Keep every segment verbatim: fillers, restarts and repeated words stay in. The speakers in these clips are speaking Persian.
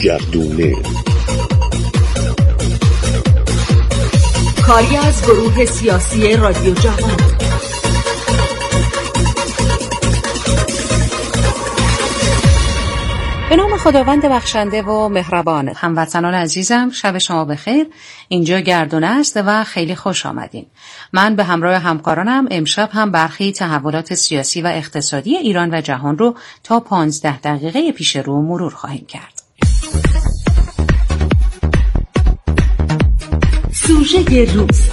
گردونه. کاری از گروه سیاسی رادیو جوان. به نام خداوند بخشنده و مهربان. هموطنان عزیزم، شب شما بخیر. اینجا گردونه است و خیلی خوش آمدین. من به همراه همکارانم امشب هم برخی تحولات سیاسی و اقتصادی ایران و جهان رو تا پانزده دقیقه پیش رو مرور خواهیم کرد. سوژه روز.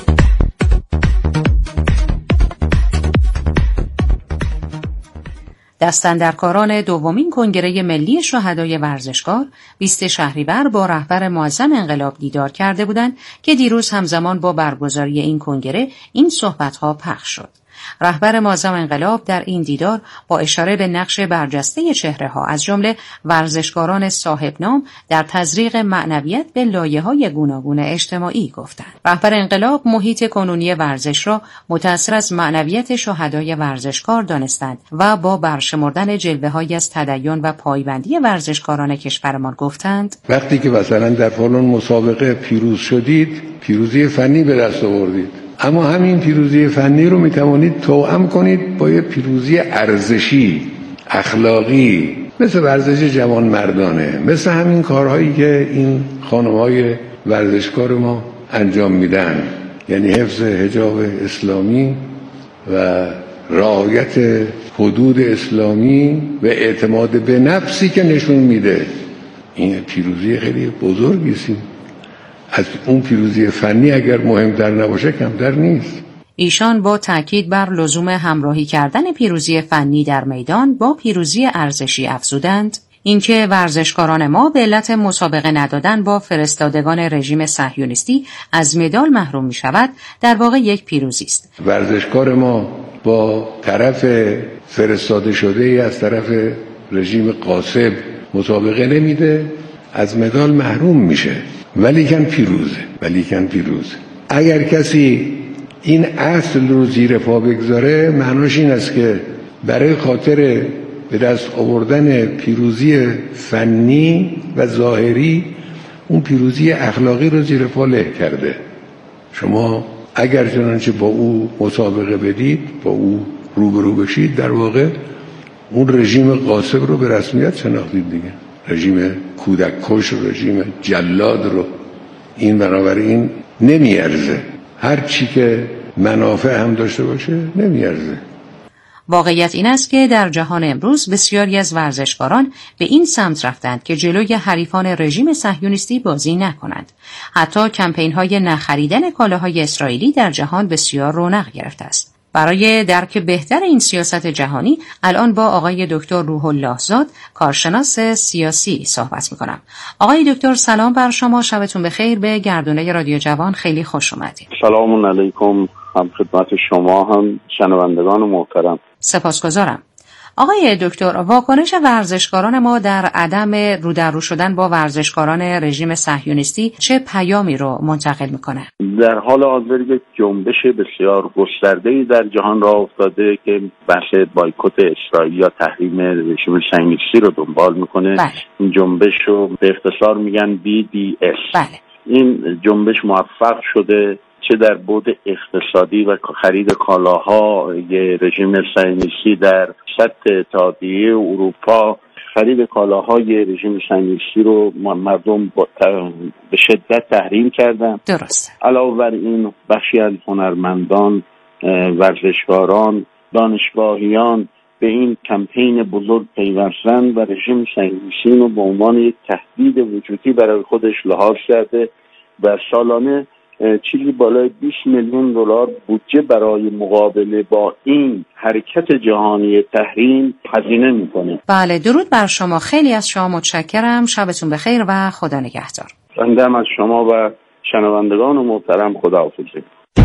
دستاندرکاران دومین کنگره ملی شهدای ورزشکار بیست شهریور با رهبر معظم انقلاب دیدار کرده بودند که دیروز همزمان با برگزاری این کنگره این صحبت‌ها پخش شد. رهبر معظم انقلاب در این دیدار با اشاره به نقش برجسته چهره‌ها از جمله ورزشکاران صاحب نام در تزریق معنویت به لایه‌های گوناگون اجتماعی گفتند. رهبر انقلاب محیط کنونی ورزش را متأثر از معنویت شهدای ورزشکار دانستند و با برشمردن جلوه‌هایی از تدین و پایبندی ورزشکاران کشورمان گفتند: وقتی که مثلا در فلان مسابقه پیروز شدید، پیروزی فنی به دست آوردید، اما همین پیروزی فنی رو میتوانید توأم کنید با یه پیروزی ارزشی، اخلاقی، مثل ورزش جوان مردانه، مثل همین کارهایی که این خانم‌های ورزشکار ما انجام میدن، یعنی حفظ حجاب اسلامی و رعایت حدود اسلامی و اعتماد به نفسی که نشون میده. این پیروزی خیلی بزرگی است. از اون پیروزی فنی اگر مهمتر نباشه کمتر نیست. ایشان با تاکید بر لزوم همراهی کردن پیروزی فنی در میدان با پیروزی ارزشی افزودند اینکه ورزشکاران ما به علت مسابقه ندادن با فرستادگان رژیم صهیونیستی از مدال محروم می شود در واقع یک پیروزی است. ورزشکار ما با طرف فرستاده شده ای از طرف رژیم غاصب مسابقه نمیده، از مدال محروم میشه، ولیکن پیروزه ولیکن پیروزه. اگر کسی این اصل رو زیر پا بگذاره، معناش این است که برای خاطر به دست آوردن پیروزی فنی و ظاهری اون پیروزی اخلاقی رو زیر پا له کرده. شما اگر چنانچه با او مسابقه بدید، با او روبرو بشید، در واقع اون رژیم غاصب رو به رسمیت شناختید دیگه، رژیم کودک کش، رژیم جلاد رو. این بنابراین نمیارزه، هر چی که منافع هم داشته باشه نمیارزه. واقعیت این است که در جهان امروز بسیاری از ورزشکاران به این سمت رفتند که جلوی حریفان رژیم صهیونیستی بازی نکنند. حتی کمپین‌های نخریدن کالاهای اسرائیلی در جهان بسیار رونق گرفته است. برای درک بهتر این سیاست جهانی الان با آقای دکتر روح الله زاد، کارشناس سیاسی، صحبت می‌کنم. آقای دکتر سلام بر شما، شبتون بخیر. به گردونه رادیو جوان خیلی خوش اومدید. سلام علیکم، هم خدمت شما هم شنوندگان محترم. سپاسگزارم. آقای دکتر، واکنش ورزشکاران ما در عدم رو در رو شدن با ورزشکاران رژیم صهیونیستی چه پیامی رو منتقل میکنه؟ در حال حاضر یک جنبش بسیار گسترده‌ای در جهان راه افتاده که بحث بایکوت اسرائیل یا تحریم رژیم صهیونیستی رو دنبال میکنه. بله. این جنبش رو به اختصار میگن بی دی اس. بله. این جنبش موفق شده چه در بعد اقتصادی و خرید کالاهای رژیم صهیونیستی در سطح اتحادیه اروپا، خرید کالاهای رژیم صهیونیستی رو مردم به شدت تحریم کردن. درسته. علاوه بر این بخشی از هنرمندان، ورزشکاران، دانشگاهیان به این کمپین بزرگ پیوستن و رژیم صهیونیستی رو به عنوان یک تهدید وجودی برای خودش لحاظ کرده و سالانه چیزی بالای بیست میلیون دلار بودجه برای مقابله با این حرکت جهانی تحریم هزینه میکنه. بله، درود بر شما. خیلی از شما متشکرم. شبتون بخیر و خدا نگهدار. بنده هم از شما و شنوندگان محترم خداحافظی.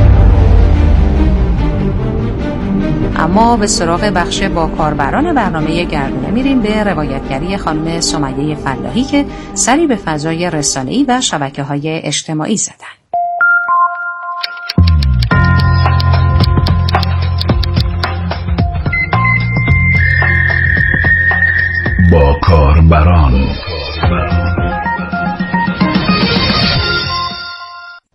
اما به سراغ بخش با کاربران برنامه گردونه میریم، به روایتگری خانم سمیه فلاحی که سری به فضای رسانه‌ای و شبکه‌های اجتماعی زدن. با کاربران.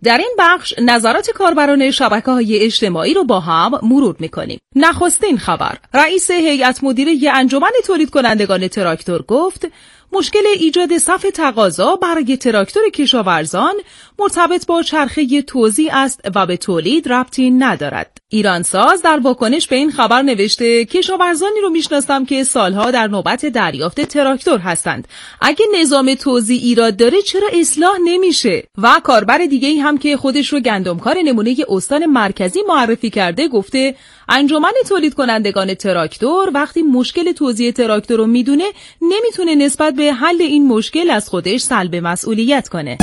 در این بخش نظرات کاربران شبکه‌های اجتماعی رو با هم مرور می‌کنیم. نخستین خبر: رئیس هیئت مدیره انجمن تولید کنندگان تراکتور گفت مشکل ایجاد صف تقاضا برای تراکتور کشاورزان مرتبط با چرخه توزیع است و به تولید ربطی ندارد. ایرانساز در واکنش به این خبر نوشته کشاورزانی رو میشناسم که سالها در نوبت دریافت تراکتور هستند. اگه نظام توزیع ایراد داره چرا اصلاح نمیشه؟ و کاربر دیگه‌ای هم که خودش رو گندمکار نمونه استان مرکزی معرفی کرده گفته انجمن تولید کنندگان تراکتور وقتی مشکل توزیع تراکتور رو میدونه نمیتونه نسبت به حل این مشکل از خودش سلب مسئولیت کنه.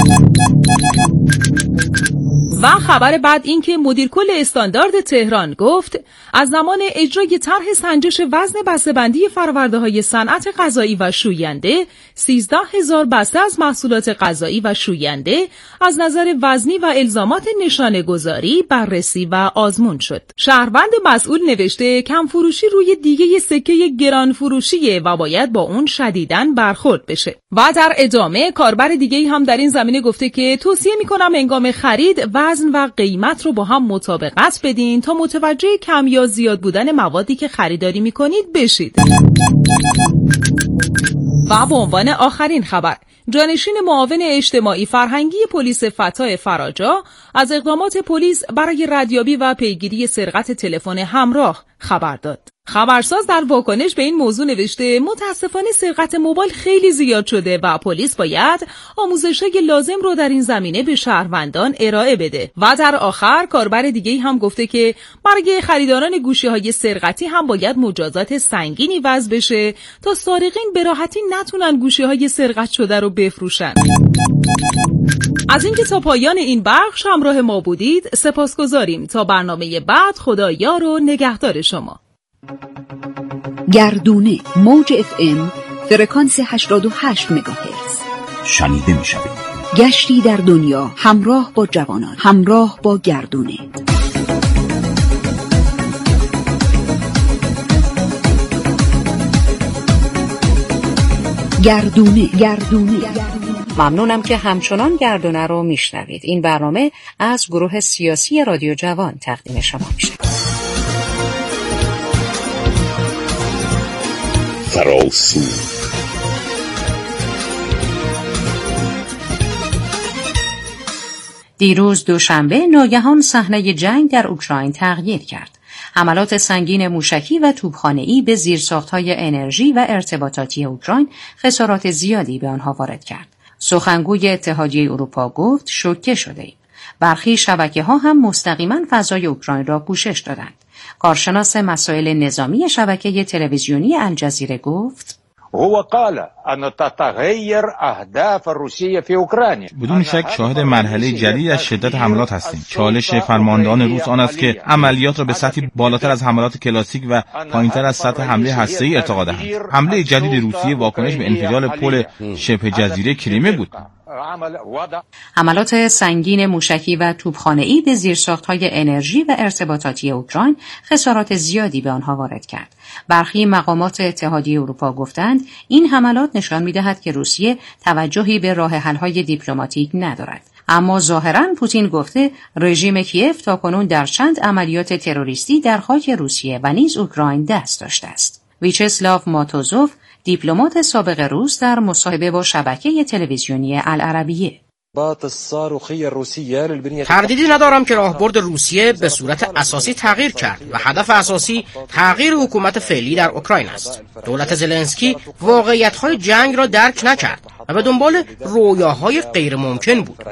و خبر بعد این که مدیر کل استاندارد تهران گفت از زمان اجرای طرح سنجش وزن بسته‌بندی فرورده‌های صنعت غذایی و شوینده سیزده هزار بسته از محصولات غذایی و شوینده از نظر وزنی و الزامات نشانه‌گذاری بررسی و آزمون شد. شهروند مسئول نوشته کم فروشی روی دیگه سکه گران فروشیه و باید با اون شدیداً برخورد بشه. و در ادامه کاربر دیگه‌ای هم در این زمینه گفته که توصیه می‌کنم هنگام خرید وزن و قیمت رو با هم مطابقت بدین تا متوجه کم یا زیاد بودن موادی که خریداری می‌کنید بشید. و به عنوان آخرین خبر: جانشین معاون اجتماعی فرهنگی پلیس فتح فراجا از اقدامات پلیس برای ردیابی و پیگیری سرقت تلفن همراه خبر داد. خبرساز در واکنش به این موضوع نوشته متاسفانه سرقت موبایل خیلی زیاد شده و پلیس باید آموزش‌های لازم رو در این زمینه به شهروندان ارائه بده. و در آخر کاربر دیگه‌ای هم گفته که برای خریداران گوشی‌های سرقتی هم باید مجازات سنگینی وضع بشه تا سارقین به راحتی نتونن گوشی‌های سرقت شده رو بفروشن. از اینکه تا پایان این بخش همراه ما بودید سپاسگزاریم. تا برنامه بعد خدا یار و نگهدار شما. گردونه موج اف ام فرکانس هشتاد و هشت مگاهرتز شنیده می شود. گشتی در دنیا همراه با جوانان، همراه با گردونه. گردونه گردونه ممنونم که همچنان گردونه رو میشنوید. این برنامه از گروه سیاسی رادیو جوان تقدیم شما میشه. فراسو دیروز دوشنبه ناگهان صحنه جنگ در اوکراین تغییر کرد. حملات سنگین موشکی و توپخانه‌ای به زیرساخت‌های انرژی و ارتباطاتی اوکراین خسارات زیادی به آنها وارد کرد. سخنگوی اتحادیه اروپا گفت شوکه شده‌ایم. برخی شبکه‌ها هم مستقیما فضای اوکراین را پوشش دادند. کارشناس مسائل نظامی شبکه تلویزیونی الجزیره گفت هو قال ان تتغير اهداف روسیه فی اوکراین. بدون شک شاهد مرحله جدید از شدت حملات هستیم. چالش فرماندهان روس آن است که عملیات را به سطحی بالاتر از حملات کلاسیک و پایینتر از سطح حمله هسته‌ای ارتقا دهند. حمله جدید روسیه واکنش به انفجار پل شبه جزیره کریمه بود. حملات سنگین موشکی و توپخانه‌ای به زیرساخت‌های انرژی و ارتباطاتی اوکراین خسارات زیادی به آنها وارد کرد. برخی مقامات اتحادیه اروپا گفتند این حملات نشان می‌دهد که روسیه توجهی به راه حل‌های دیپلماتیک ندارد. اما ظاهراً پوتین گفته رژیم کیف تاکنون در چند عملیات تروریستی در خاک روسیه و نیز اوکراین دست داشته است. ویچسلاو ماتوزوف دیپلمات سابق روس در مصاحبه با شبکه تلویزیونی العربیه تردیدی ندارم که راهبرد روسیه به صورت اساسی تغییر کرد و هدف اساسی تغییر حکومت فعلی در اوکراین است. دولت زلنسکی واقعیت‌های جنگ را درک نکرد و به دنبال رویاهای غیر ممکن بود.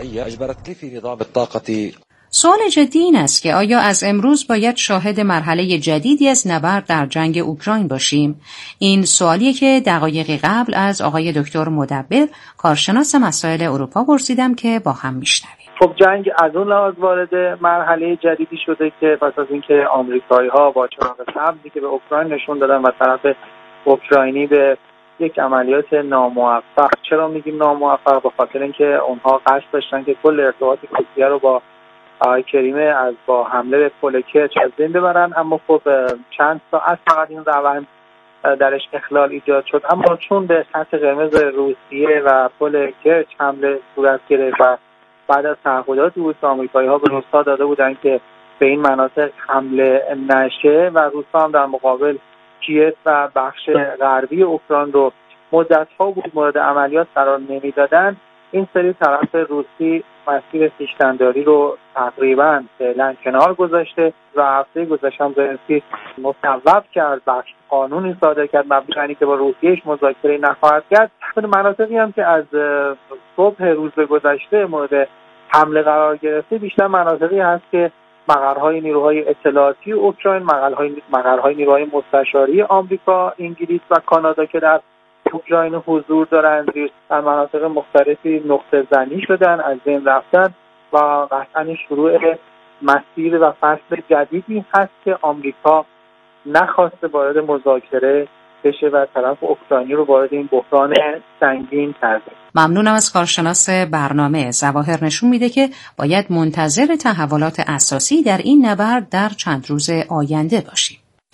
سوال جدی این است که آیا از امروز باید شاهد مرحله جدیدی از نبرد در جنگ اوکراین باشیم؟ این سوالیه که دقایقی قبل از آقای دکتر مدبر کارشناس مسائل اروپا پرسیدم که با هم میشنویم. خب جنگ از اون لحاظ وارد مرحله جدیدی شده که پس از اینکه آمریکایی‌ها با چراغ سبزی که به اوکراین نشون دادن و طرف اوکراینی به یک عملیات ناموفق، چرا میگیم ناموفق؟ به خاطر اینکه اونها قصد داشتن که کل ارتباط روسیه رو با آقای کریمه از با حمله به پل کرچ از بین ببرن، اما خب چند ساعت فقط این روند درش اخلال ایجاد شد. اما چون به خط قرمز روسیه و پل کرچ حمله صورت گرفت و بعد از تعهداتی بود که آمریکایی‌ها به روس‌ها داده بودند که به این مناطق حمله نشه و روس‌ها هم در مقابل کیف و بخش غربی اوکراین رو مدت‌ها بود مورد عملیات قرار نمی‌دادن، این سری طرف روسی مسیر خویشتن‌داری رو تقریباً فعلا کنار گذاشته و هفته گذشته هم زلنسکی مصوب کرد، بخش قانونی صادر کرد مبنی بر اینکه با روسیه هیچ مذاکره نخواهد کرد. مناطقی هم که از صبح روز گذشته مورد حمله قرار گرفته بیشتر مناطقی هست که مقرهای نیروهای اطلاعاتی اوکراین، مقرهای مقرهای نیروهای مستشاری آمریکا، انگلیس و کانادا که در اوکراین حضور دارند در مناطق مختلفی نقطه زنی شدن، از بین رفتن و قطعا شروع مسیر و فصل جدیدی هست که آمریکا نخواسته وارد مذاکره بشه و طرف اوکراینی رو وارد این بحران سنگین کرده. ممنونم از کارشناس برنامه. ظواهر نشون میده که باید منتظر تحولات اساسی در این نبرد در چند روز آینده باشیم.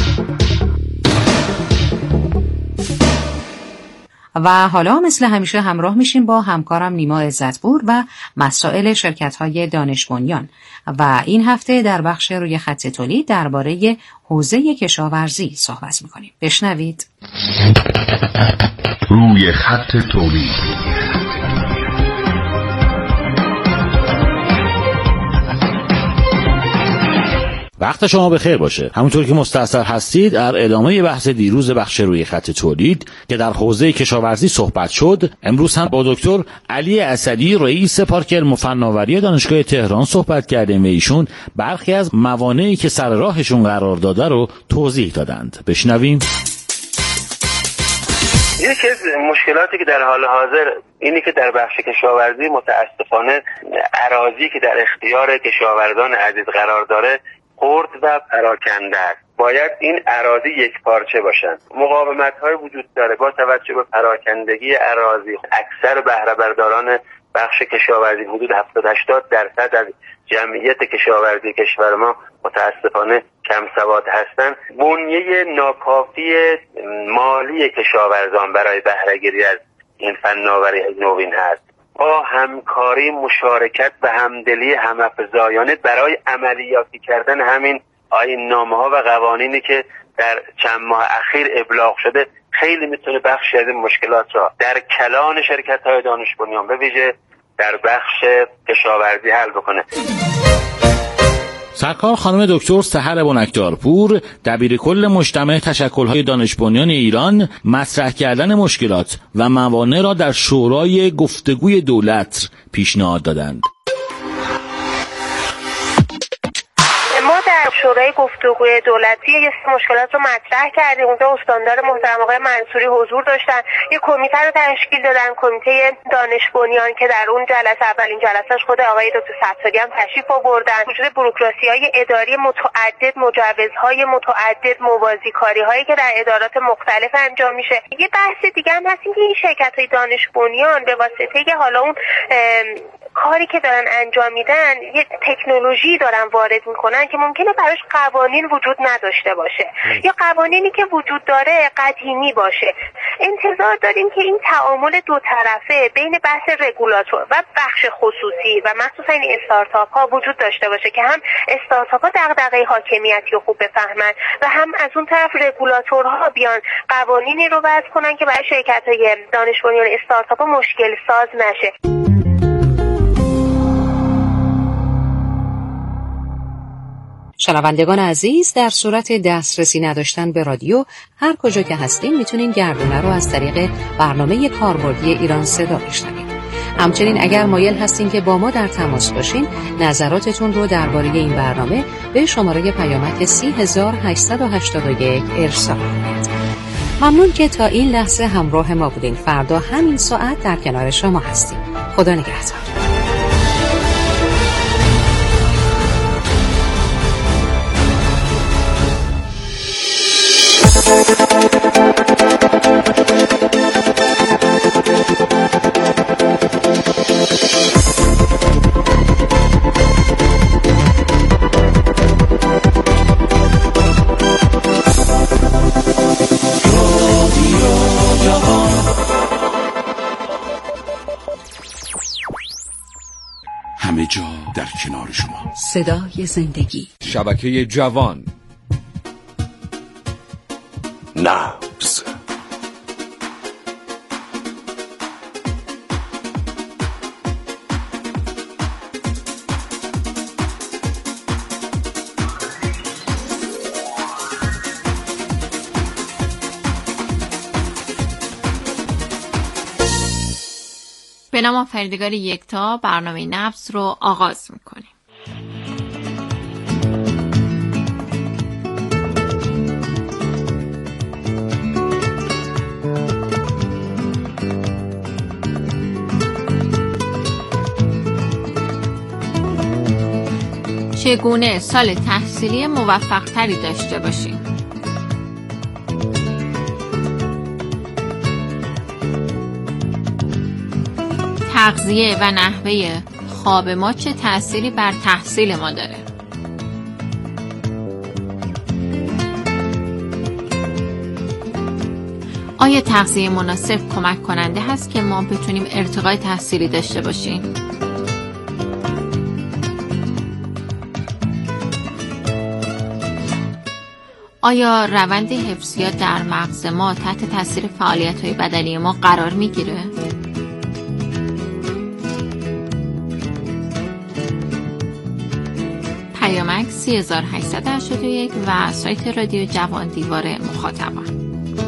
و حالا مثل همیشه همراه میشیم با همکارم نیما عزتپور و مسائل شرکت‌های دانش بنیان و این هفته در بخش روی خط تولید درباره حوزه کشاورزی صحبت میکنیم. بشنوید. روی خط تولید. وقت شما بخیر باشه. همونطور که مستحضر هستید در ادامه بحث دیروز بخش روی خط تولید که در حوزه کشاورزی صحبت شد، امروز هم با دکتر علی اسدی رئیس پارک علم و فناوری دانشگاه تهران صحبت کردیم و ایشون برخی از موانعی که سر راهشون قرار داده رو توضیح دادند. بشنویم. یکی از مشکلاتی که در حال حاضر اینی که در بخش کشاورزی متاسفانه اراضی که در اختیار کشاورزان عزیز قرار داره خرد و پراکنده است. باید این اراضی یک پارچه باشند. مقاومت‌های وجود داره با توجه به پراکندگی اراضی. اکثر بهره برداران بخش کشاورزی حدود هفتاد هشتاد درصد از جمعیت کشاورزی کشور ما متاسفانه کم سواد هستند. بنیه ناکافی مالی کشاورزان برای بهره گیری از این فناوری نوین هست. با همکاری، مشارکت و همدلی همافزایانه برای عملیاتی کردن همین آیین‌نامه‌ها و قوانینی که در چند ماه اخیر ابلاغ شده خیلی میتونه بخشی از این مشکلات را در کلان شرکت‌های دانش بنیان به ویژه در بخش کشاورزی حل بکنه. سرکار خانم دکتر سحر بنکدارپور دبیر کل مجتمع تشکل‌های دانش بنیان ایران مطرح کردن مشکلات و موانع را در شورای گفتگوی دولت پیشنهاد دادند. ما در شورای گفتگوی دولتی یه مشکلات رو مطرح کردیم. اونجا استاندار محترم آقای منصوری حضور داشتن، یه کمیته رو تشکیل دادن، کمیته دانش بنیان که در اون جلسه اولین جلسهش خود آقای دکتر ستاری هم تشریف آوردن. وجود بوروکراسی‌های اداری متعدد، مجوزهای متعدد، موازی‌کاری‌هایی که در ادارات مختلف انجام میشه. یه بحث دیگه هم هست که این شرکت‌های دانش بنیان به واسطه که حالا اون کاری که دارن انجام میدن یه تکنولوژی دارن وارد میکنن که ممکنه براش قوانین وجود نداشته باشه یا قوانینی که وجود داره قدیمی باشه. انتظار داریم که این تعامل دو طرفه بین بحث رگولاتور و بخش خصوصی و مخصوصا این استارتاپ ها وجود داشته باشه که هم استارتاپ ها دغدغه حاکمیتی رو خوب بفهمن و هم از اون طرف رگولاتورها بیان قوانینی رو وضع کنن که برای شرکت های دانش بنیان استارتاپ ها مشکل ساز نشه. شنوندگان عزیز، در صورت دسترسی نداشتن به رادیو هر کجا که هستین میتونین گردونه رو از طریق برنامه کاربردی ایران صدا بشنوید. همچنین اگر مایل هستین که با ما در تماس باشین، نظراتتون رو درباره این برنامه به شماره پیامک سه هزار و هشتصد و هشتاد و یک ارسال کنید. ممنون که تا این لحظه همراه ما بودین. فردا همین ساعت در کنار شما هستیم. خدا نگهدار. کنار شما. صدای زندگی. شبکه جوان. نبض. به نام آفریدگار یکتا برنامه نبض رو آغاز میکنیم. چگونه سال تحصیلی موفق تری داشته باشیم؟ تغذیه و نحوه خواب ما چه تأثیری بر تحصیل ما داره؟ آیا تغذیه مناسب کمک کننده هست که ما بتونیم ارتقای تحصیلی داشته باشیم؟ آیا روند حفظیات در مغز ما تحت تاثیر فعالیت‌های بدنی ما قرار می‌گیره؟ پیامک سه هزار و هشتصد و هشتاد و یک و سایت رادیو جوان دیوار مخاطبان.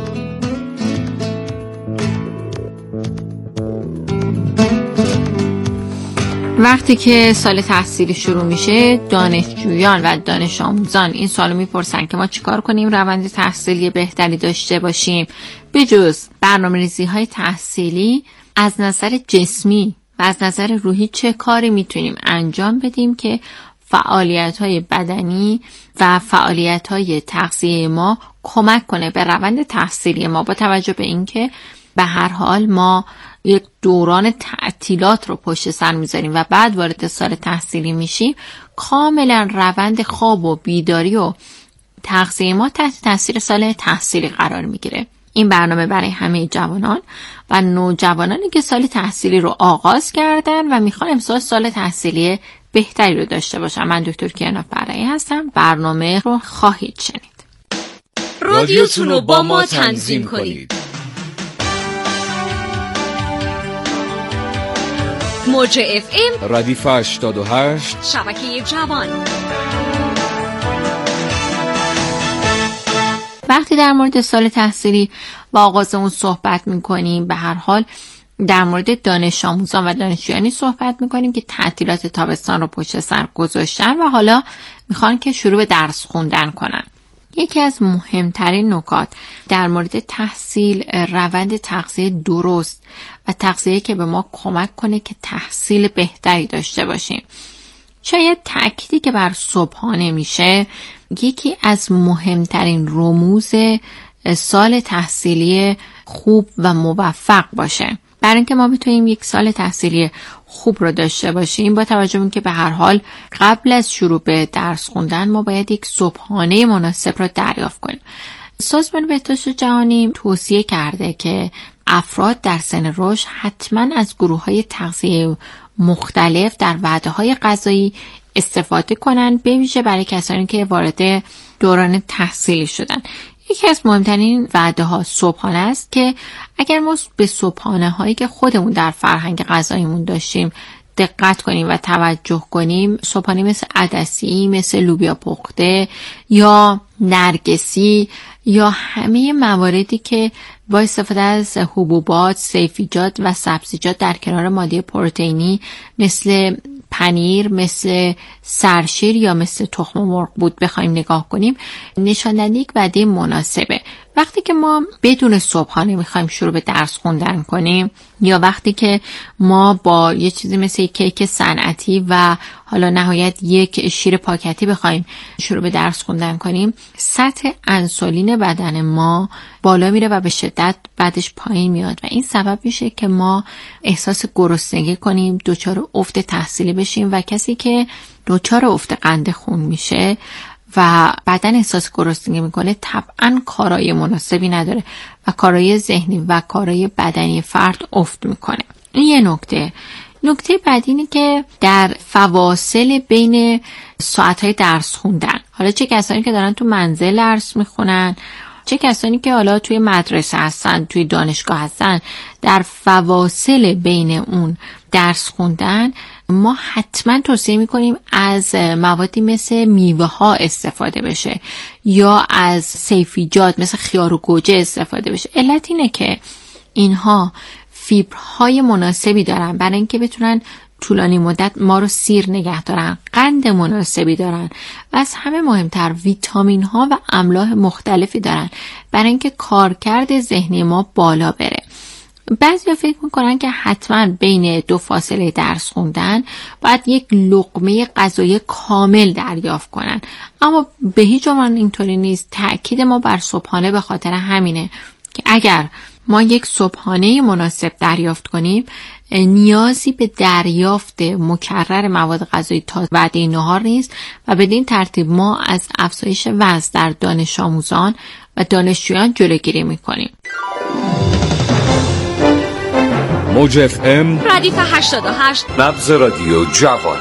وقتی که سال تحصیلی شروع میشه دانشجویان و دانش آموزان این سوالو میپرسن که ما چیکار کنیم روند تحصیلی بهتری داشته باشیم. به جز برنامه‌ریزی های تحصیلی از نظر جسمی و از نظر روحی چه کاری میتونیم انجام بدیم که فعالیت‌های بدنی و فعالیت‌های تغذیه ما کمک کنه به روند تحصیلی ما، با توجه به اینکه به هر حال ما یک دوران تعطیلات رو پشت سر میذاریم و بعد وارد سال تحصیلی میشیم. کاملا روند خواب و بیداری و تغذیه ما تحت تاثیر سال تحصیلی قرار میگیره. این برنامه برای همه جوانان و نوجوانانی که سال تحصیلی رو آغاز کردن و میخوان امسال سال تحصیلی بهتری رو داشته باشم. من دکتر کیانا فرعی هستم. برنامه رو خواهید شنید. رادیوتون رو با ما تنظیم کنید. موج اف ام ردیف هشتاد و هشت شبکه جوان. وقتی در مورد سال تحصیلی و آغاز اون صحبت میکنیم به هر حال در مورد دانش آموزان و دانشجویانی صحبت میکنیم که تعطیلات تابستان رو پشت سر گذاشتن و حالا میخوان که شروع به درس خوندن کنن. یکی از مهمترین نکات در مورد تحصیل روند تغذیه درست و تغذیه که به ما کمک کنه که تحصیل بهتری داشته باشیم. شاید تأکیدی که بر صبحانه میشه یکی از مهمترین رموز سال تحصیلی خوب و موفق باشه. برای اینکه ما بتونیم یک سال تحصیلی خوب رو داشته باشیم، با توجه به اینکه به هر حال قبل از شروع به درس خوندن ما باید یک صبحانه مناسب رو دریافت کنیم. سازمان بهداشت جهانی توصیه کرده که افراد در سن رشد حتما از گروه‌های تغذیه مختلف در وعده‌های غذایی استفاده کنند، به ویژه برای کسانی که وارد دوران تحصیلی شدن. یکی از مهمترین وعده ها صبحانه است که اگر ما به صبحانه هایی که خودمون در فرهنگ غذاییمون داشتیم دقت کنیم و توجه کنیم، صبحانه مثل عدسی، مثل لوبیا پخته یا نرگسی یا همه مواردی که با استفاده از حبوبات، سبزیجات و سبزیجات در کنار ماده پروتئینی مثل پنیر، مثل سرشیر یا مثل تخم مرغ بود بخوایم نگاه کنیم، نشان دهنده یک وعده مناسبه. وقتی که ما بدون صبحانه میخوایم شروع به درس خوندن کنیم یا وقتی که ما با یه چیزی مثل یک کیک صنعتی و حالا نهایت یک شیر پاکتی بخوایم شروع به درس خوندن کنیم، سطح انسولین بدن ما بالا میره و به شدت بعدش پایین میاد و این سبب میشه که ما احساس گرسنگی کنیم، دچار افت تحصیلی بشیم و کسی که دچار افت قند خون میشه و بعدن احساس گرسنگی میکنه طبعا کارای مناسبی نداره و کارای ذهنی و کارای بدنی فرد افت میکنه. این یه نکته. نکته بعدی اینه که در فواصل بین ساعتهای درس خوندن، حالا چه کسانی که دارن تو منزل درس میخونن، چه کسانی که حالا توی مدرسه هستن، توی دانشگاه هستن، در فواصل بین اون درس خوندن ما حتما توصیه میکنیم از موادی مثل میوه ها استفاده بشه یا از سیفیجات مثل خیار و گوجه استفاده بشه. علت اینه که اینها فیبرهای مناسبی دارن برای اینکه بتونن طولانی مدت ما رو سیر نگه دارن، قند مناسبی دارن و از همه مهمتر ویتامین ها و املاح مختلفی دارن برای اینکه کارکرد ذهنی ما بالا بره. بعضیا فکر میکنن که حتما بین دو فاصله درس خوندن باید یک لقمه غذایی کامل دریافت کنن، اما به هیچ عنوان اینطوری نیست. تأکید ما بر صبحانه به خاطر همینه که اگر ما یک صبحانه مناسب دریافت کنیم نیازی به دریافت مکرر مواد غذایی تا وعده نهار نیست و بدین ترتیب ما از افزایش وزن در دانش آموزان و دانشجویان جلوگیری میکنیم. موج اف ام ردیف هشتاد و هشت نبض رادیو جوان.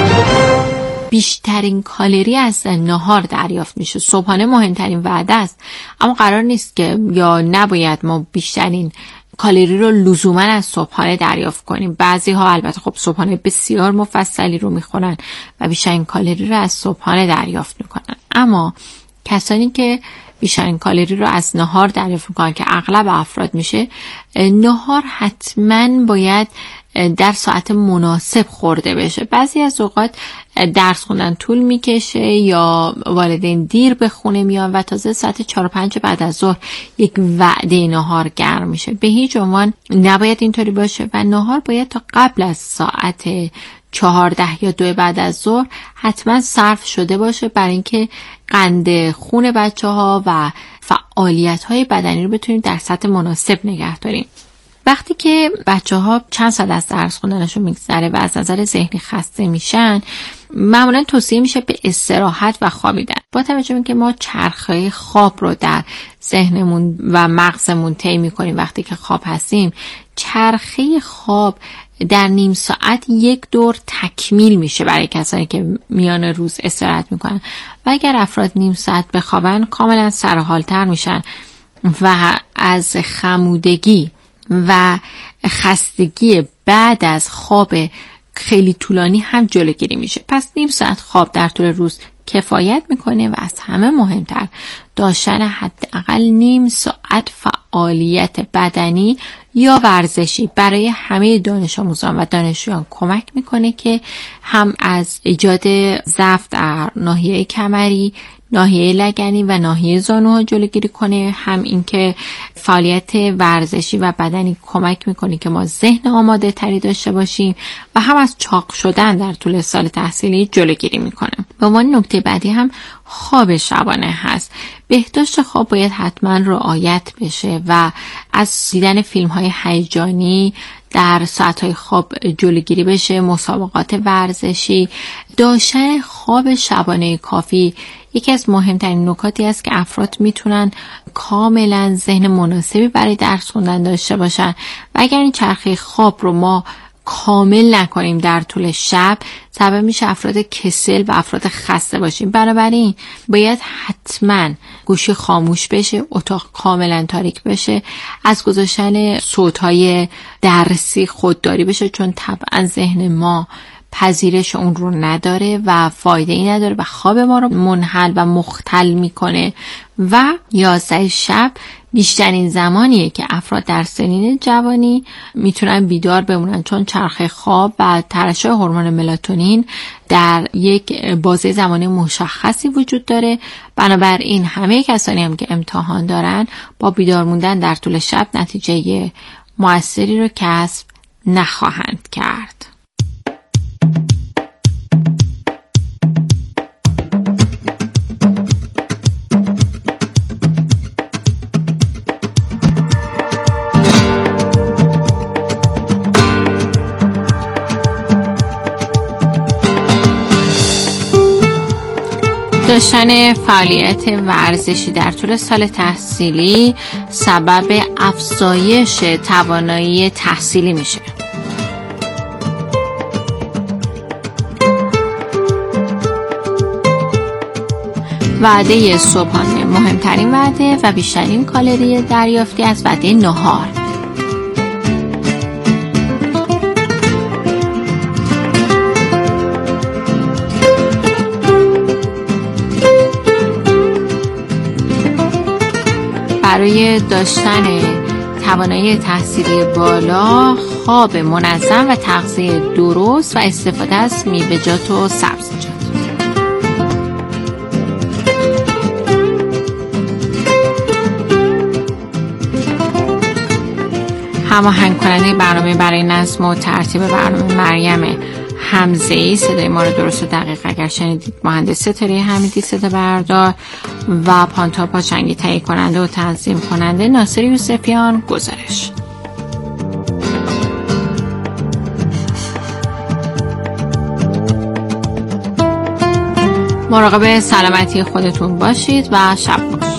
بیشترین کالری از نهار دریافت میشه. صبحانه مهمترین وعده است، اما قرار نیست که یا نباید ما بیشترین کالری رو لزوما از صبحانه دریافت کنیم. بعضی ها البته خب صبحانه بسیار مفصلی رو میخورن و بیشترین کالری رو از صبحانه دریافت میکنن، اما کسانی که بیشترین کالری رو از نهار دریافت میکنن که اغلب افراد میشه، نهار حتما باید در ساعت مناسب خورده بشه. بعضی از اوقات درس خوندن طول میکشه یا والدین دیر به خونه میان و تازه ساعت چهار و پنج بعد از ظهر یک وعده نهار گرم میشه. به هیچ عنوان نباید اینطوری باشه و نهار باید تا قبل از ساعت چهارده یا دو بعد از ظهر حتما صرف شده باشه برای اینکه قند خون بچه ها و فعالیت های بدنی رو بتونیم در سطح مناسب نگه داریم. وقتی که بچه ها چند ساعت از درس خوندنشون میگذره و از نظر ذهنی خسته میشن، معمولا توصیه میشه به استراحت و خوابیدن. با توجه به اینکه ما چرخه خواب رو در ذهنمون و مغزمون طی میکنیم وقتی که خواب هستیم، چرخه خواب در نیم ساعت یک دور تکمیل میشه برای کسانی که میان روز استراحت میکنن و اگر افراد نیم ساعت بخوابن کاملا سرحالتر میشن و از خمودگی و خستگی بعد از خواب خیلی طولانی هم جلوگیری میشه. پس نیم ساعت خواب در طول روز کفایت میکنه و از همه مهمتر داشتن حداقل نیم ساعت فعالیت بدنی یا ورزشی برای همه دانش آموزان و دانشجویان کمک میکنه که هم از ایجاد ضعف در ناحیه کمری، ناحیه لگنی و ناحیه زانوها جلوگیری کنه، هم اینکه فعالیت ورزشی و بدنی کمک میکنه که ما ذهن آماده تری داشته باشیم و هم از چاق شدن در طول سال تحصیلی جلوگیری میکنه. به عنوان نکته بعدی هم خواب شبانه هست. بهداشت خواب باید حتما رعایت بشه و از دیدن فیلم های هیجانی در ساعتهای خواب جلوگیری بشه. مسابقات ورزشی، داشتن خواب شبانه کافی یکی از مهمترین نکاتی است که افراد میتونن کاملا ذهن مناسبی برای درس خوندن داشته باشن و اگر این چرخه خواب رو ما کامل نکنیم در طول شب، سبب میشه افراد کسل و افراد خسته باشیم. بنابراین باید حتما گوشی خاموش بشه، اتاق کاملا تاریک بشه، از گذاشتن صوت‌های درسی خودداری بشه، چون طبعا ذهن ما پذیرش اون رو نداره و فایده ای نداره و خواب ما رو منحل و مختل میکنه. و یازده شب بیشترین زمانیه که افراد در سنین جوانی میتونن بیدار بمونن، چون چرخه خواب و ترشح هورمون ملاتونین در یک بازه زمانی مشخصی وجود داره. بنابراین همه کسانی هم که امتحان دارن با بیدار موندن در طول شب نتیجه موثری رو کسب نخواهند کرد. داشتن فعالیت ورزشی در طول سال تحصیلی سبب افزایش توانایی تحصیلی میشه. وعده صبحانه مهمترین وعده و بیشترین کالری دریافتی از وعده نهار. برای داشتن توانایی تحصیلی بالا، خواب منظم و تغذیه درست و استفاده از میوه‌جات و سبزیجات. هماهنگ کننده برنامه برای نظم و ترتیب برنامه مریم حمزه‌ای، صدای ما رو درست و دقیق اگر شنیدید مهندس ستاره حمیدی صدا بردار و پانتا پاچنگی تهیه کننده و تنظیم کننده ناصر یوسفیان گزارش. مراقب سلامتی خودتون باشید و شب بخیر.